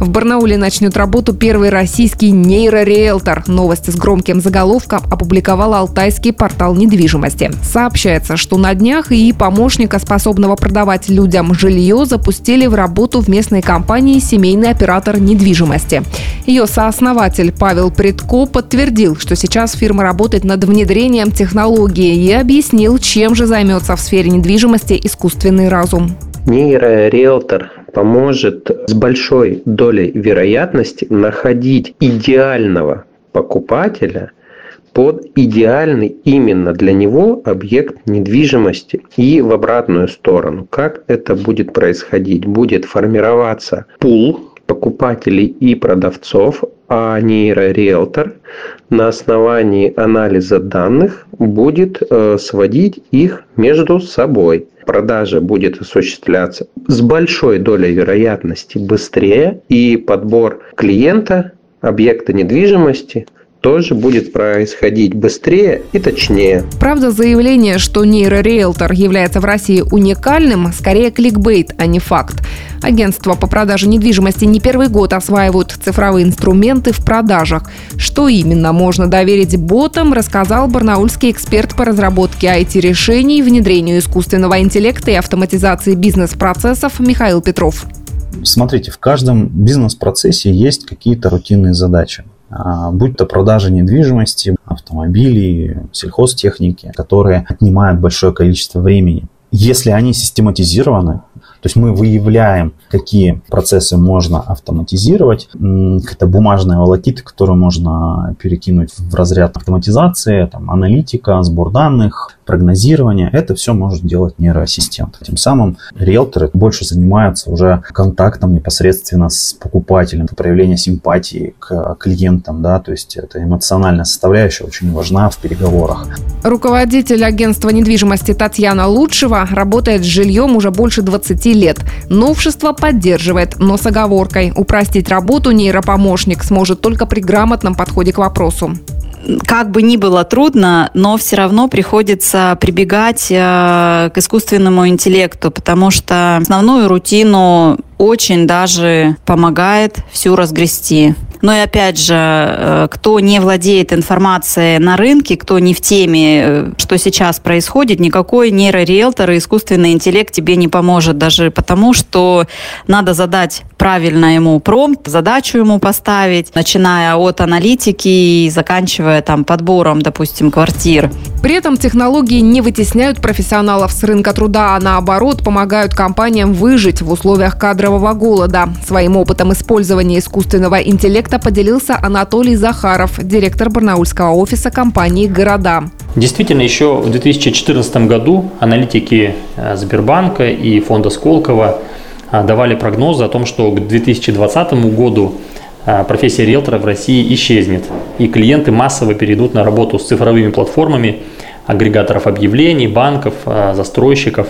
В Барнауле начнет работу первый российский нейрореэлтор. Новости с громким заголовком опубликовал алтайский портал недвижимости. Сообщается, что на днях ИИ помощника, способного продавать людям жилье, запустили в работу в местной компании «Семейный оператор недвижимости». Ее сооснователь Павел Предко подтвердил, что сейчас фирма работает над внедрением технологии, и объяснил, чем же займется в сфере недвижимости искусственный разум. Нейрореэлтор поможет с большой долей вероятности находить идеального покупателя под идеальный именно для него объект недвижимости. И в обратную сторону. Как это будет происходить? Будет формироваться пул покупателей и продавцов, а нейрореэлтор на основании анализа данных будет сводить их между собой. Продажа будет осуществляться с большой долей вероятности быстрее, и подбор клиента, объекта недвижимости тоже будет происходить быстрее и точнее. Правда, заявление, что нейрореэлтор является в России уникальным, скорее кликбейт, а не факт. Агентства по продаже недвижимости не первый год осваивают цифровые инструменты в продажах. Что именно можно доверить ботам, рассказал барнаульский эксперт по разработке IT-решений, внедрению искусственного интеллекта и автоматизации бизнес-процессов Михаил Петров. Смотрите, в каждом бизнес-процессе есть какие-то рутинные задачи. Будь то продажа недвижимости, автомобилей, сельхозтехники, которые отнимают большое количество времени. Если они систематизированы, то есть мы выявляем, какие процессы можно автоматизировать, какие-то бумажные волокиты, которые можно перекинуть в разряд автоматизации, аналитика, сбор данных, прогнозирование. Это все может делать нейроассистент. Тем самым риэлторы больше занимаются уже контактом непосредственно с покупателем, проявление симпатии к клиентам, то есть это эмоциональная составляющая очень важна в переговорах. Руководитель агентства недвижимости Татьяна Лучшева работает с жильем уже больше 20 лет. Новшество поддерживает, но с оговоркой: упростить работу нейропомощник сможет только при грамотном подходе к вопросу. Как бы ни было трудно, но все равно приходится прибегать к искусственному интеллекту, потому что основную рутину очень даже помогает всю разгрести. Но и опять же, кто не владеет информацией на рынке, кто не в теме, что сейчас происходит, никакой нейрореэлтор и искусственный интеллект тебе не поможет, даже потому, что надо задать правильно ему промпт, задачу ему поставить, начиная от аналитики и заканчивая подбором, допустим, квартир. При этом технологии не вытесняют профессионалов с рынка труда, а наоборот помогают компаниям выжить в условиях кадрового голода. Своим опытом использования искусственного интеллекта поделился Анатолий Захаров, директор барнаульского офиса компании «Города». Действительно, еще в 2014 году аналитики Сбербанка и фонда Сколково давали прогнозы о том, что к 2020 году профессия риэлтора в России исчезнет, и клиенты массово перейдут на работу с цифровыми платформами агрегаторов объявлений, банков, застройщиков.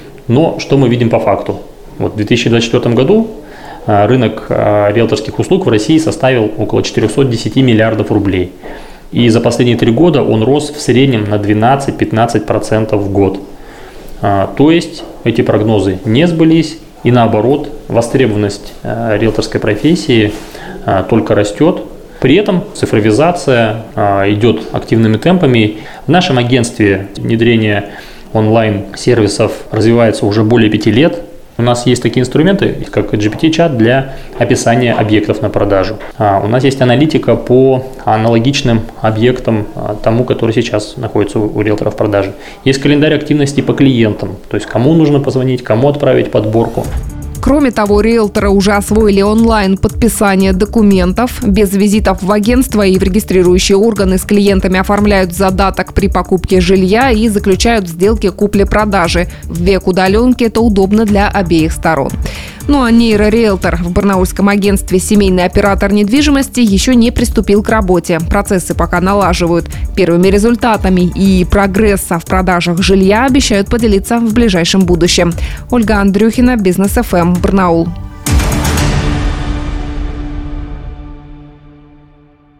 Но что мы видим по факту? В 2024 году рынок риэлторских услуг в России составил около 410 миллиардов рублей. И за последние 3 года он рос в среднем на 12-15% в год. То есть эти прогнозы не сбылись, и наоборот, востребованность риэлторской профессии только растет. При этом цифровизация идет активными темпами. В нашем агентстве внедрение онлайн-сервисов развивается уже более 5 лет. У нас есть такие инструменты, как GPT-чат для описания объектов на продажу. У нас есть аналитика по аналогичным объектам тому, который сейчас находится у риэлтора в продаже. Есть календарь активности по клиентам, то есть кому нужно позвонить, кому отправить подборку. Кроме того, риэлторы уже освоили онлайн подписание документов. Без визитов в агентство и в регистрирующие органы с клиентами оформляют задаток при покупке жилья и заключают сделки купли-продажи. В век удаленки это удобно для обеих сторон. Ну а нейрореэлтор в барнаульском агентстве «Семейный оператор недвижимости» еще не приступил к работе. Процессы пока налаживают. Первыми результатами и прогресса в продажах жилья обещают поделиться в ближайшем будущем. Ольга Андрюхина, Бизнес ФМ, Барнаул.